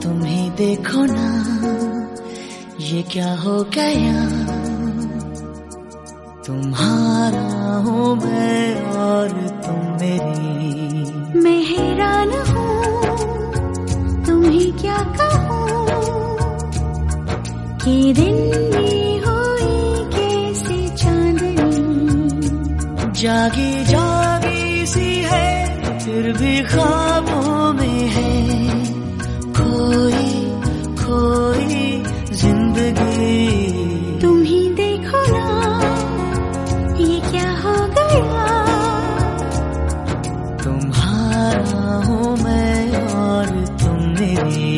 तुम ही देखो ना ये क्या हो गया। तुम्हारा हूँ मैं और तुम मेरी। मैं हैरान हूँ तुम्हें क्या कहूँ कि दिन में हुई कैसे चांदनी। जागी जागी सी है फिर भी ख्वाबों में है खोई खोई जिंदगी। तुम ही देखो ना ये क्या हो गया। तुम्हारा हूँ मैं और तुम मेरी।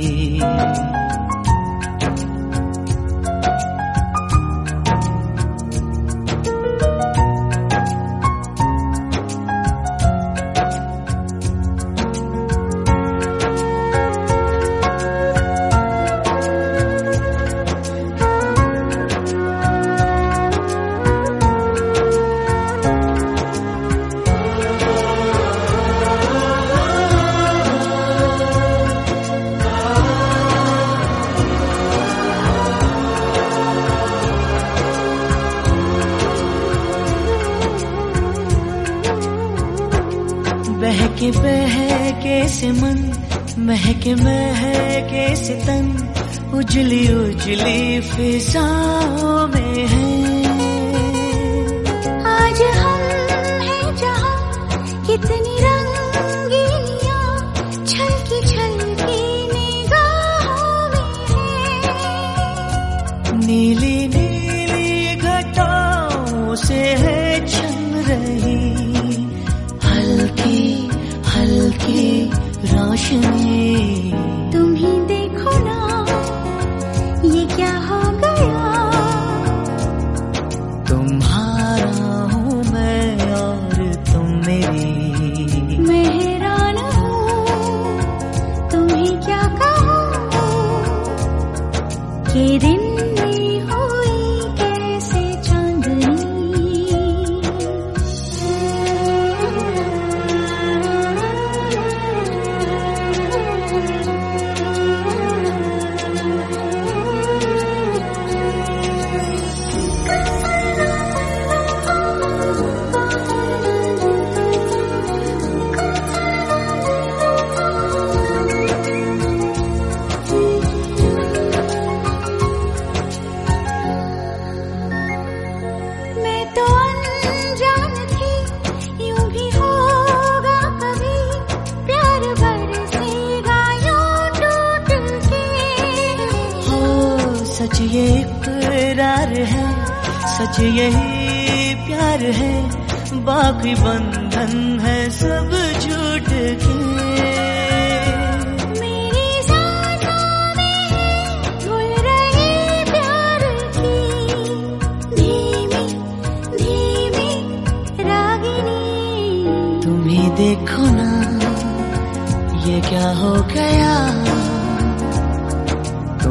बहके बहके से मन महके महके से तन उजली उजली फिजाओं में है। आज हम हैं जहाँ कितनी रंगीनियाँ छलकी छलकी निगाहों में है। नीली नीली घटाओं से है छन रही हल्की हल्की रोशनी। तुम ही देखो ना ये क्या हो गया। तुम्हारा हूँ मैं और तुम मेरी। मैं हैरान हूँ तुम्हें क्या कहूँ कि दिन में हुई कैसे चांदनी। सच ये इकरार है सच यही प्यार है बाकी बंधन है सब झूठ के। मेरी सांसों में घुल रही प्यार की धीमी धीमी रागिनी। तुम ही देखो ना ये क्या हो गया।